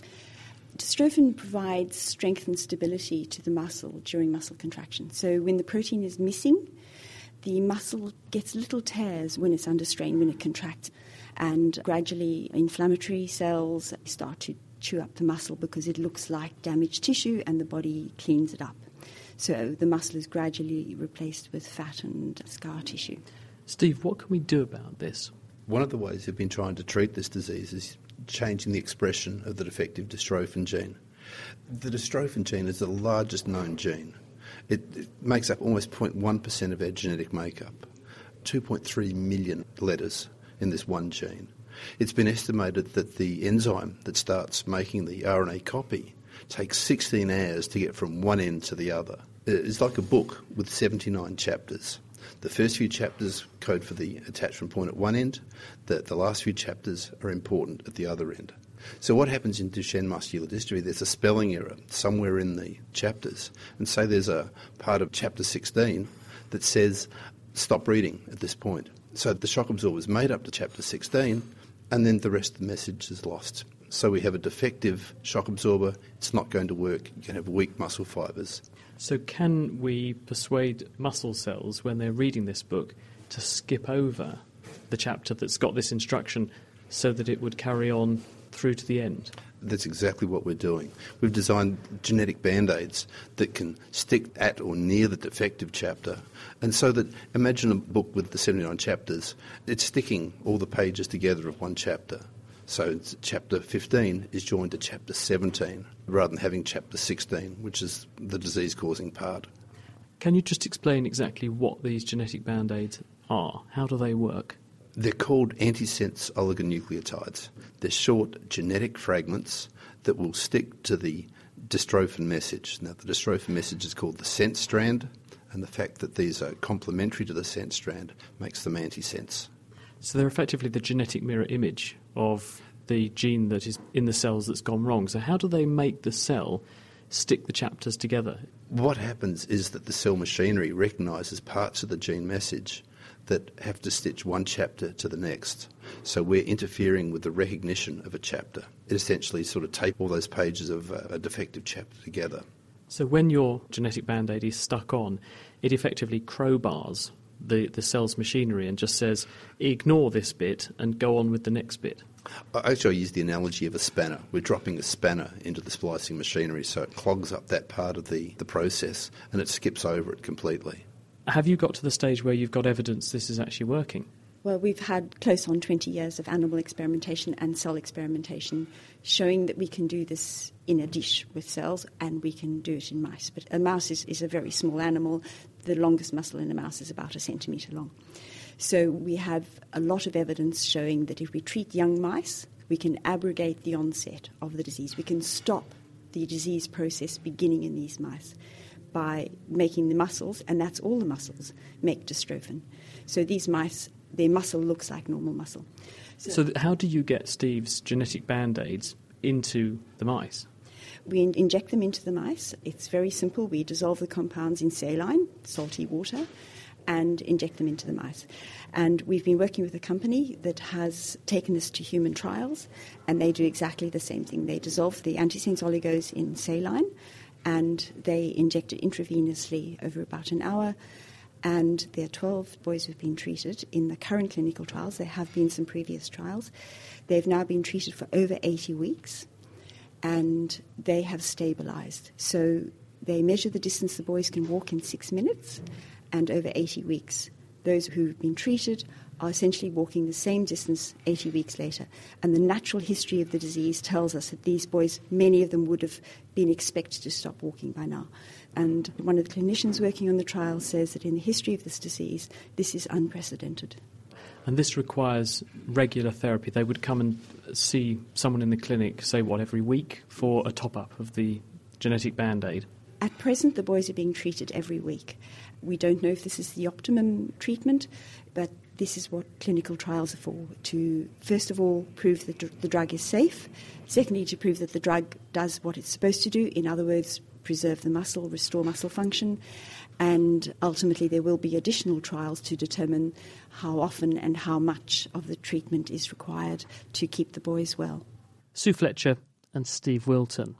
Dystrophin provides strength and stability to the muscle during muscle contraction. So when the protein is missing, the muscle gets little tears when it's under strain, when it contracts, and gradually inflammatory cells start to chew up the muscle because it looks like damaged tissue, and the body cleans it up. So the muscle is gradually replaced with fat and scar tissue. Steve, what can we do about this? One of the ways we've been trying to treat this disease is changing the expression of the defective dystrophin gene. The dystrophin gene is the largest known gene. It, it makes up almost zero point one percent of our genetic makeup, two point three million letters in this one gene. It's been estimated that the enzyme that starts making the R N A copy takes sixteen hours to get from one end to the other. It's like a book with seventy-nine chapters. The first few chapters code for the attachment point at one end. The, the last few chapters are important at the other end. So what happens in Duchenne muscular dystrophy, there's a spelling error somewhere in the chapters. And say there's a part of chapter sixteen that says stop reading at this point. So the shock absorber is made up to chapter sixteen, and then the rest of the message is lost. So we have a defective shock absorber. It's not going to work. You can have weak muscle fibres. So can we persuade muscle cells, when they're reading this book, to skip over the chapter that's got this instruction so that it would carry on through to the end? That's exactly what we're doing. We've designed genetic band-aids that can stick at or near the defective chapter. And so that, imagine a book with the seventy-nine chapters, it's sticking all the pages together of one chapter. So chapter fifteen is joined to chapter seventeen, rather than having chapter sixteen, which is the disease-causing part. Can you just explain exactly what these genetic band-aids are? How do they work? They're called antisense oligonucleotides. They're short genetic fragments that will stick to the dystrophin message. Now, the dystrophin message is called the sense strand, and the fact that these are complementary to the sense strand makes them antisense. So they're effectively the genetic mirror image of the gene that is in the cells that's gone wrong. So how do they make the cell stick the chapters together? What happens is that the cell machinery recognises parts of the gene message that have to stitch one chapter to the next. So we're interfering with the recognition of a chapter. It essentially sort of tapes all those pages of a defective chapter together. So when your genetic Band-Aid is stuck on, it effectively crowbars the, the cell's machinery and just says, ignore this bit and go on with the next bit. Actually, I use the analogy of a spanner. We're dropping a spanner into the splicing machinery, so it clogs up that part of the, the process and it skips over it completely. Have you got to the stage where you've got evidence this is actually working? Well, we've had close on twenty years of animal experimentation and cell experimentation showing that we can do this in a dish with cells and we can do it in mice. But a mouse is, is a very small animal. The longest muscle in a mouse is about a centimetre long. So we have a lot of evidence showing that if we treat young mice, we can abrogate the onset of the disease. We can stop the disease process beginning in these mice by making the muscles, and that's all the muscles, make dystrophin. So these mice, their muscle looks like normal muscle. So, so th- how do you get Steve's genetic Band-Aids into the mice? We in- inject them into the mice. It's very simple. We dissolve the compounds in saline, salty water, and inject them into the mice. And we've been working with a company that has taken this to human trials, and they do exactly the same thing. They dissolve the antisense oligos in saline, and they inject it intravenously over about an hour. And there are twelve boys who've been treated in the current clinical trials. There have been some previous trials. They've now been treated for over eighty weeks, and they have stabilised. So they measure the distance the boys can walk in six minutes, and over eighty weeks, those who've been treated are essentially walking the same distance eighty weeks later. And the natural history of the disease tells us that these boys, many of them would have been expected to stop walking by now. And one of the clinicians working on the trial says that in the history of this disease, this is unprecedented. And this requires regular therapy. They would come and see someone in the clinic, say, what, every week for a top-up of the genetic Band-Aid? At present, the boys are being treated every week. We don't know if this is the optimum treatment, but this is what clinical trials are for, to first of all prove that the drug is safe, secondly to prove that the drug does what it's supposed to do, in other words, preserve the muscle, restore muscle function, and ultimately there will be additional trials to determine how often and how much of the treatment is required to keep the boys well. Sue Fletcher and Steve Wilton.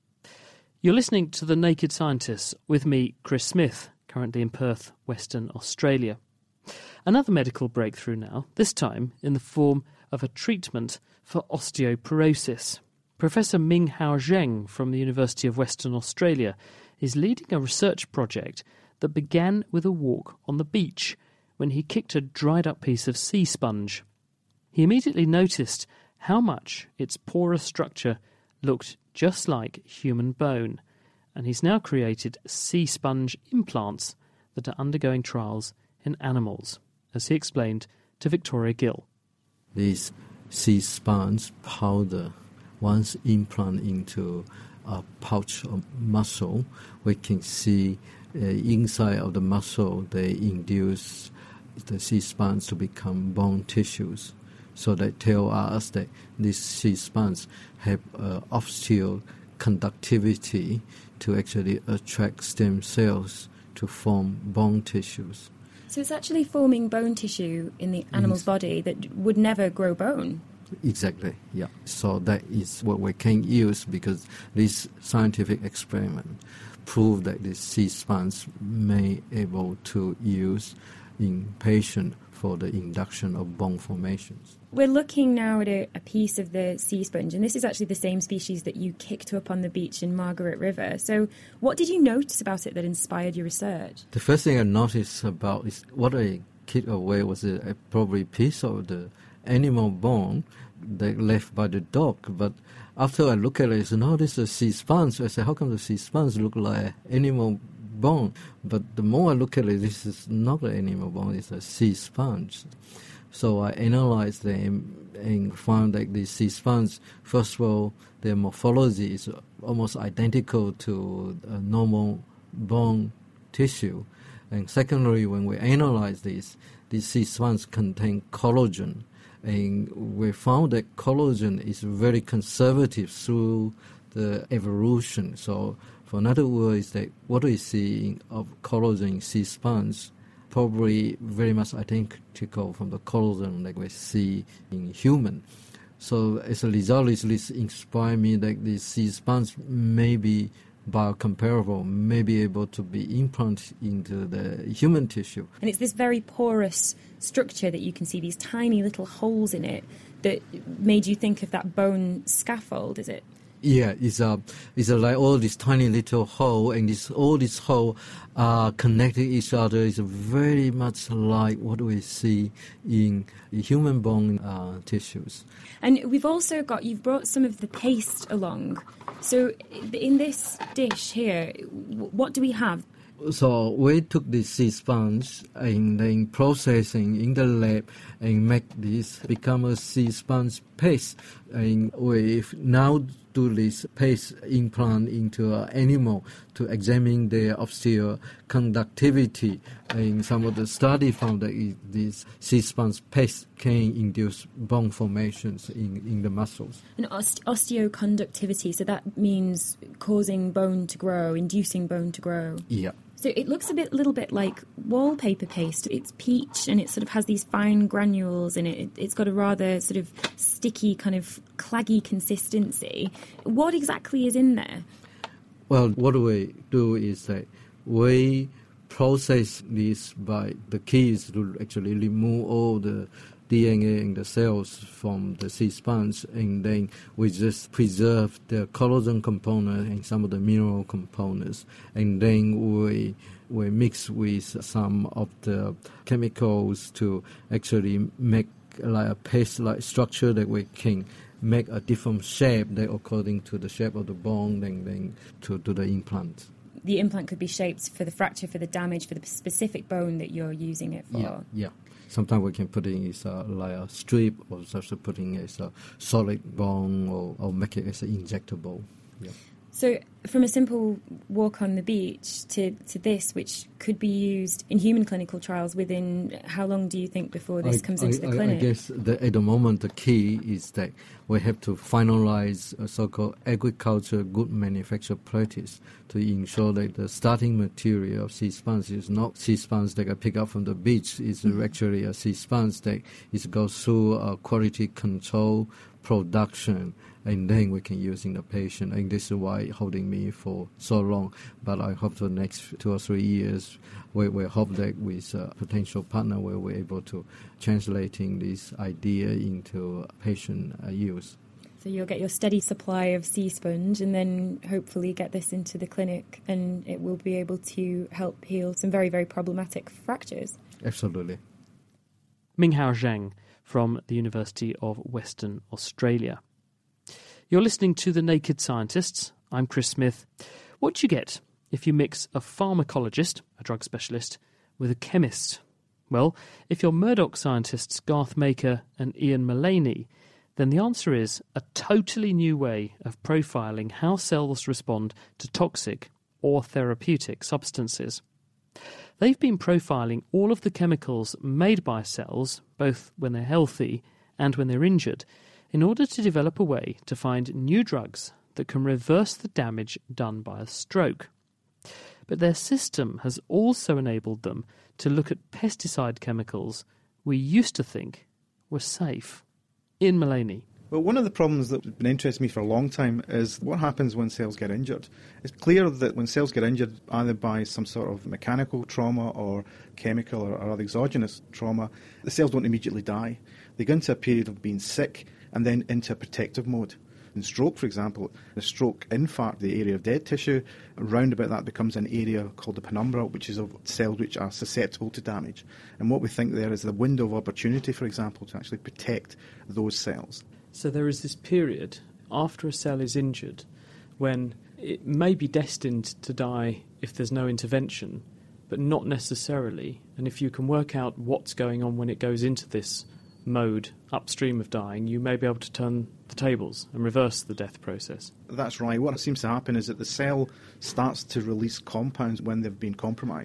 You're listening to The Naked Scientists with me, Chris Smith, currently in Perth, Western Australia. Another medical breakthrough now, this time in the form of a treatment for osteoporosis. Professor Minghao Zheng from the University of Western Australia is leading a research project that began with a walk on the beach when he kicked a dried-up piece of sea sponge. He immediately noticed how much its porous structure looked just like human bone, and he's now created sea sponge implants that are undergoing trials in animals, as he explained to Victoria Gill. This sea sponge powder, once implanted into a pouch of muscle, we can see uh, inside of the muscle they induce the sea sponge to become bone tissues. So they tell us that these sea sponges have uh, osteoconductivity to actually attract stem cells to form bone tissues. So it's actually forming bone tissue in the animal's yes. body that would never grow bone? Exactly, yeah. So that is what we can use because this scientific experiment proved that the sea sponge may able to use in patients for the induction of bone formations. We're looking now at a, a piece of the sea sponge, and this is actually the same species that you kicked up on the beach in Margaret River. So what did you notice about it that inspired your research? The first thing I noticed about is what I kicked away was a, a probably piece of the animal bone that left by the dog. But after I look at it, I said, no, this is a sea sponge. I said, how come the sea sponge look like animal bone? But the more I look at it, this is not an animal bone, it's a sea sponge. So I analyzed them and found that the sea sponge, first of all, their morphology is almost identical to a normal bone tissue. And secondly, when we analyze this, these sea sponges contain collagen. And we found that collagen is very conservative through the evolution. So, for another word, is that what we see of collagen in sea sponge probably very much identical from the collagen that we see in human. So, as a result, this inspired me that the sea sponge may be biocomparable, may be able to be implanted into the human tissue. And it's this very porous structure that you can see, these tiny little holes in it, that made you think of that bone scaffold, is it? Yeah, it's a, it's a, like all these tiny little hole, and this all these holes are connecting each other. It's very much like what we see in human bone uh, tissues. And we've also got, you've brought some of the paste along. So in this dish here, what do we have? So we took this sea sponge and then processing in the lab and make this become a sea sponge paste. And we now do this paste implant into an animal to examine their osteoconductivity. And some of the study found that this sea sponge paste can induce bone formations in, in the muscles. And oste- osteoconductivity, so that means causing bone to grow, inducing bone to grow. Yeah. So it looks a bit, little bit like wallpaper paste. It's peach and it sort of has these fine granules in it. It's got a rather sort of sticky, kind of claggy consistency. What exactly is in there? Well, what we do is that we process this by the key is to actually remove all the D N A in the cells from the sea sponge, and then we just preserve the collagen component and some of the mineral components, and then we we mix with some of the chemicals to actually make like a paste-like structure that we can make a different shape that according to the shape of the bone, and then to do the implant. The implant could be shaped for the fracture, for the damage, for the specific bone that you're using it for. Yeah, yeah. Sometimes we can put in as a, like a strip, or just putting it as a solid bone, or, or make it as an injectable. Yeah. So from a simple walk on the beach to, to this, which could be used in human clinical trials, within how long do you think before this I, comes I, into the I, clinic? I guess the, at the moment the key is that we have to finalize a so-called agriculture good manufacture practice to ensure that the starting material of sea sponge is not sea sponge that I pick up from the beach. It's mm-hmm. actually a sea sponge that is goes through a quality control production, and then we can use in the patient. And this is why it's holding me for so long. But I hope for the next two or three years, we, we hope that with a potential partner, where we're able to translating this idea into patient uh, use. So you'll get your steady supply of sea sponge, and then hopefully get this into the clinic, and it will be able to help heal some very, very problematic fractures. Absolutely. Minghao Zhang from the University of Western Australia. You're listening to The Naked Scientists. I'm Chris Smith. What do you get if you mix a pharmacologist, a drug specialist, with a chemist? Well, if you're Murdoch scientists Garth Maker and Ian Mullaney, then the answer is a totally new way of profiling how cells respond to toxic or therapeutic substances. They've been profiling all of the chemicals made by cells, both when they're healthy and when they're injured, in order to develop a way to find new drugs that can reverse the damage done by a stroke. But their system has also enabled them to look at pesticide chemicals we used to think were safe. Ian Mullaney. Well, one of the problems that's been interesting me for a long time is what happens when cells get injured. It's clear that when cells get injured, either by some sort of mechanical trauma or chemical or, or other exogenous trauma, the cells don't immediately die. They go into a period of being sick and then into a protective mode. In stroke, for example, the stroke infarct, the area of dead tissue, around about that becomes an area called the penumbra, which is of cells which are susceptible to damage. And what we think there is the window of opportunity, for example, to actually protect those cells. So there is this period after a cell is injured when it may be destined to die if there's no intervention, but not necessarily. And if you can work out what's going on when it goes into this mode upstream of dying, you may be able to turn the tables and reverse the death process. That's right. What seems to happen is that the cell starts to release compounds when they've been compromised.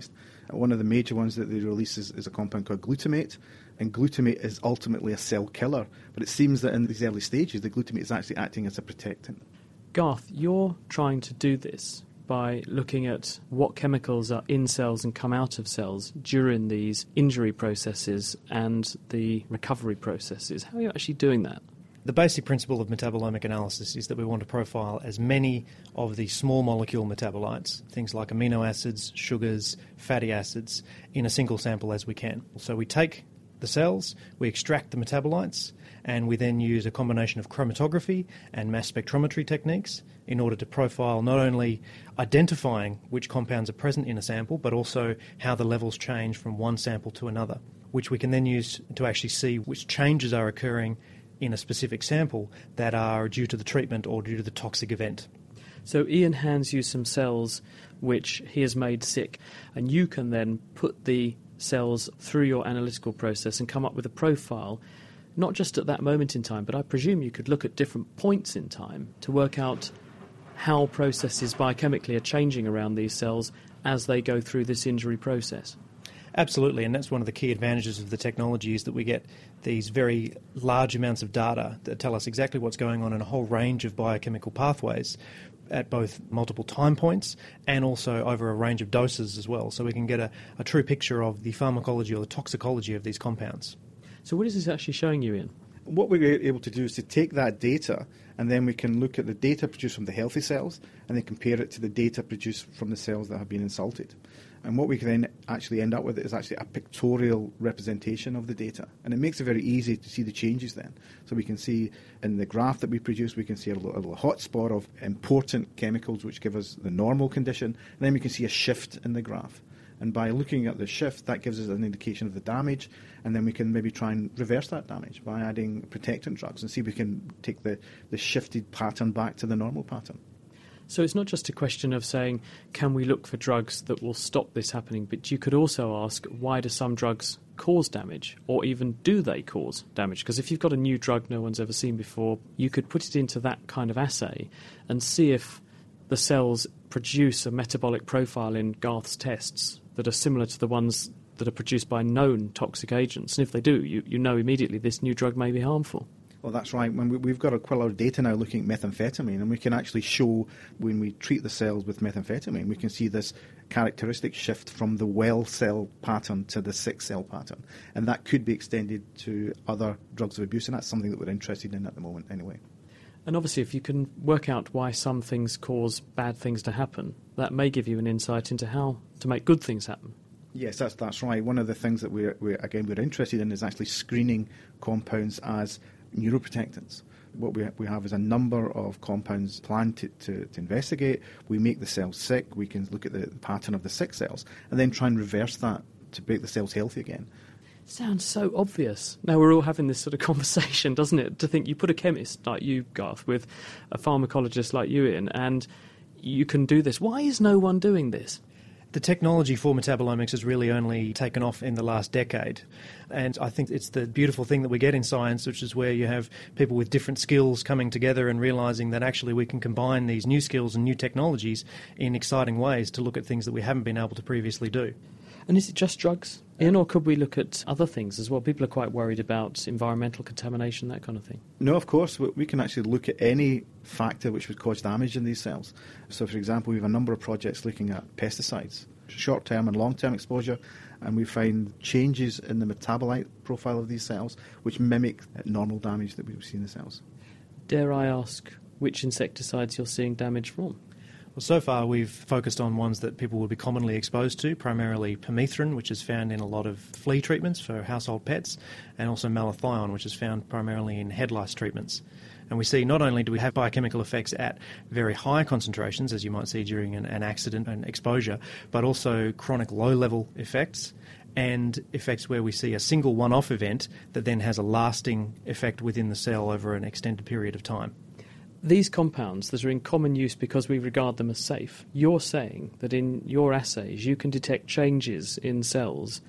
One of the major ones that they release is, is a compound called glutamate, and glutamate is ultimately a cell killer, but it seems that in these early stages the glutamate is actually acting as a protectant. Garth, you're trying to do this by looking at what chemicals are in cells and come out of cells during these injury processes and the recovery processes. How are you actually doing that? The basic principle of metabolomic analysis is that we want to profile as many of the small molecule metabolites, things like amino acids, sugars, fatty acids, in a single sample as we can. So we take the cells, we extract the metabolites, and we then use a combination of chromatography and mass spectrometry techniques in order to profile not only identifying which compounds are present in a sample, but also how the levels change from one sample to another, which we can then use to actually see which changes are occurring in a specific sample that are due to the treatment or due to the toxic event. So Ian hands you some cells which he has made sick, and you can then put the cells through your analytical process and come up with a profile, not just at that moment in time, but I presume you could look at different points in time to work out how processes biochemically are changing around these cells as they go through this injury process. Absolutely, and that's one of the key advantages of the technology is that we get these very large amounts of data that tell us exactly what's going on in a whole range of biochemical pathways at both multiple time points and also over a range of doses as well, so we can get a, a true picture of the pharmacology or the toxicology of these compounds. So what is this actually showing you, Ian? What we're able to do is to take that data and then we can look at the data produced from the healthy cells and then compare it to the data produced from the cells that have been insulted. And what we can then actually end up with is actually a pictorial representation of the data. And it makes it very easy to see the changes then. So we can see in the graph that we produce, we can see a little, a little hotspot of important chemicals which give us the normal condition. And then we can see a shift in the graph. And by looking at the shift, that gives us an indication of the damage, and then we can maybe try and reverse that damage by adding protectant drugs and see if we can take the, the shifted pattern back to the normal pattern. So it's not just a question of saying, can we look for drugs that will stop this happening, but you could also ask, why do some drugs cause damage, or even do they cause damage? Because if you've got a new drug no one's ever seen before, you could put it into that kind of assay and see if the cells produce a metabolic profile in Garth's tests that are similar to the ones that are produced by known toxic agents. And if they do, you, you know immediately this new drug may be harmful. Well, that's right. When we, we've got a, quite a lot of data now looking at methamphetamine, and we can actually show when we treat the cells with methamphetamine, we can see this characteristic shift from the well cell pattern to the sick cell pattern. And that could be extended to other drugs of abuse, and that's something that we're interested in at the moment anyway. And obviously, if you can work out why some things cause bad things to happen, that may give you an insight into how to make good things happen. Yes, that's that's right. One of the things that we're, we're again we're interested in is actually screening compounds as neuroprotectants. What we we have is a number of compounds planned to, to, to investigate. We make the cells sick. We can look at the pattern of the sick cells and then try and reverse that to make the cells healthy again. Sounds so obvious. Now we're all having this sort of conversation, doesn't it? To think you put a chemist like you, Garth, with a pharmacologist like you in, and you can do this. Why is no one doing this? The technology for metabolomics has really only taken off in the last decade. And I think it's the beautiful thing that we get in science, which is where you have people with different skills coming together and realising that actually we can combine these new skills and new technologies in exciting ways to look at things that we haven't been able to previously do. And is it just drugs, Ian, or could we look at other things as well? People are quite worried about environmental contamination, that kind of thing. No, of course. We can actually look at any factor which would cause damage in these cells. So, for example, we have a number of projects looking at pesticides, short-term and long-term exposure, and we find changes in the metabolite profile of these cells which mimic normal damage that we would see in the cells. Dare I ask which insecticides you're seeing damage from? Well, so far we've focused on ones that people would be commonly exposed to, primarily permethrin, which is found in a lot of flea treatments for household pets, and also malathion, which is found primarily in head lice treatments. And we see not only do we have biochemical effects at very high concentrations, as you might see during an, an accident and exposure, but also chronic low-level effects and effects where we see a single one-off event that then has a lasting effect within the cell over an extended period of time. These compounds that are in common use because we regard them as safe, you're saying that in your assays you can detect changes in cells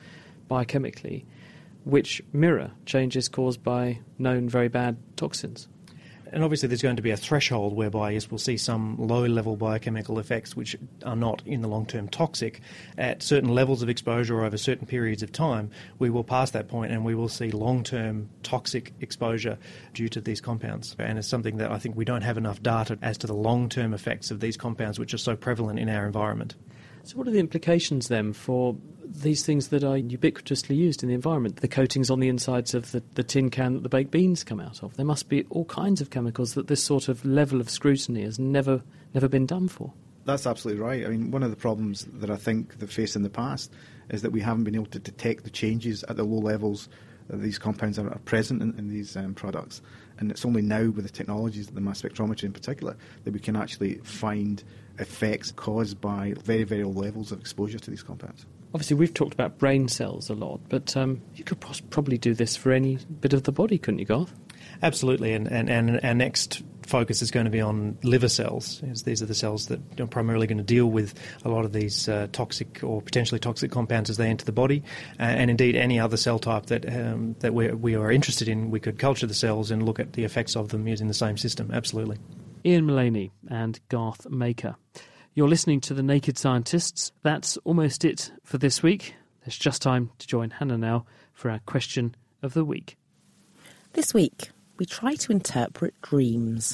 biochemically which mirror changes caused by known very bad toxins. And obviously there's going to be a threshold whereby, yes, we'll see some low-level biochemical effects which are not in the long-term toxic. At certain levels of exposure or over certain periods of time, we will pass that point and we will see long-term toxic exposure due to these compounds. And it's something that I think we don't have enough data as to the long-term effects of these compounds which are so prevalent in our environment. So what are the implications then for these things that are ubiquitously used in the environment? The coatings on the insides of the, the tin can that the baked beans come out of. There must be all kinds of chemicals that this sort of level of scrutiny has never never been done for. That's absolutely right. I mean, one of the problems that I think they've faced in the past is that we haven't been able to detect the changes at the low levels that these compounds are, are present in, in these um, products. And it's only now with the technologies, the mass spectrometry in particular, that we can actually find effects caused by very, very low levels of exposure to these compounds. Obviously, we've talked about brain cells a lot, but um, you could pos- probably do this for any bit of the body, couldn't you, Garth? Absolutely, and, and, and our next focus is going to be on liver cells. These are the cells that are primarily going to deal with a lot of these uh, toxic or potentially toxic compounds as they enter the body, uh, and indeed any other cell type that um, that we we are interested in. We could culture the cells and look at the effects of them using the same system. Absolutely. Ian Mullaney and Garth Maker. You're listening to The Naked Scientists. That's almost it for this week. There's just time to join Hannah now for our question of the week. This week, we try to interpret dreams.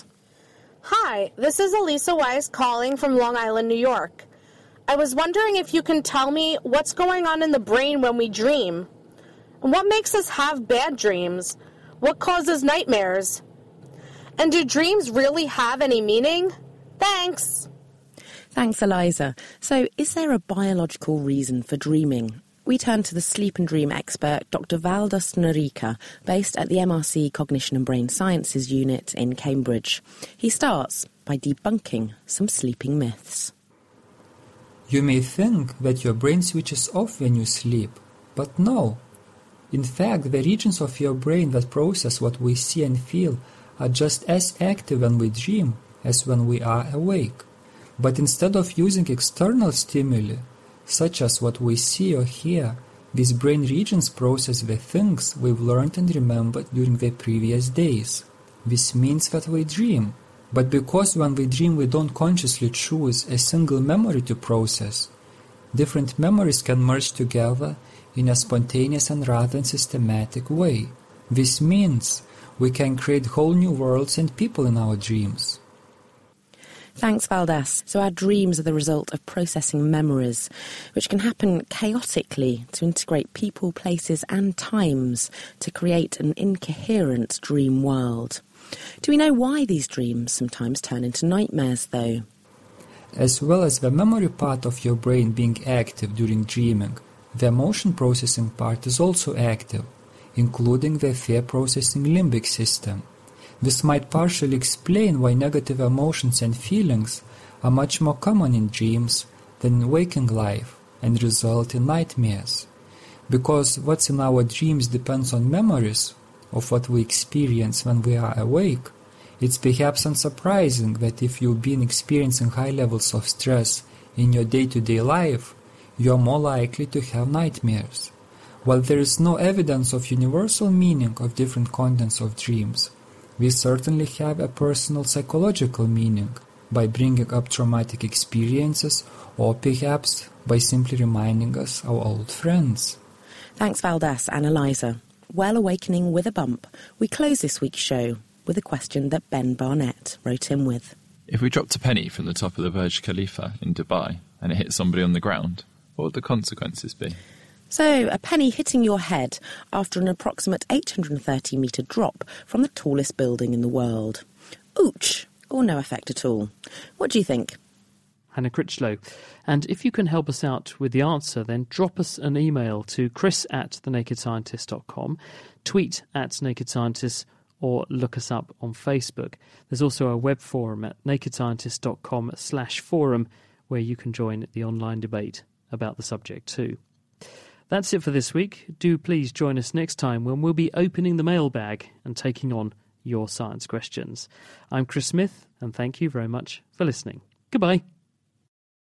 Hi, this is Elisa Weiss calling from Long Island, New York. I was wondering if you can tell me what's going on in the brain when we dream. And what makes us have bad dreams? What causes nightmares? And do dreams really have any meaning? Thanks. Thanks, Eliza. So, is there a biological reason for dreaming? We turn to the sleep and dream expert, Doctor Valdas Noreika, based at the M R C Cognition and Brain Sciences Unit in Cambridge. He starts by debunking some sleeping myths. You may think that your brain switches off when you sleep, but no. In fact, the regions of your brain that process what we see and feel are just as active when we dream as when we are awake. But instead of using external stimuli, such as what we see or hear, these brain regions process the things we've learned and remembered during the previous days. This means that we dream. But because when we dream we don't consciously choose a single memory to process, different memories can merge together in a spontaneous and rather systematic way. This means we can create whole new worlds and people in our dreams. Thanks, Valdas. So our dreams are the result of processing memories, which can happen chaotically to integrate people, places and times to create an incoherent dream world. Do we know why these dreams sometimes turn into nightmares, though? As well as the memory part of your brain being active during dreaming, the emotion processing part is also active, including the fear processing limbic system. This might partially explain why negative emotions and feelings are much more common in dreams than in waking life and result in nightmares. Because what's in our dreams depends on memories of what we experience when we are awake, it's perhaps unsurprising that if you've been experiencing high levels of stress in your day-to-day life, you're more likely to have nightmares. While there is no evidence of universal meaning of different contents of dreams, we certainly have a personal psychological meaning by bringing up traumatic experiences or perhaps by simply reminding us our old friends. Thanks, Valdas and Eliza. Well, awakening with a bump, we close this week's show with a question that Ben Barnett wrote in with. If we dropped a penny from the top of the Burj Khalifa in Dubai and it hit somebody on the ground, what would the consequences be? So, a penny hitting your head after an approximate eight hundred thirty metre drop from the tallest building in the world. Ouch! Or no effect at all. What do you think? Hannah Critchlow. And if you can help us out with the answer, then drop us an email to chris at the naked scientist dot com, tweet at Naked Scientists, or look us up on Facebook. There's also a web forum at naked scientist dot com slash forum where you can join the online debate about the subject too. That's it for this week. Do please join us next time when we'll be opening the mailbag and taking on your science questions. I'm Chris Smith, and thank you very much for listening. Goodbye.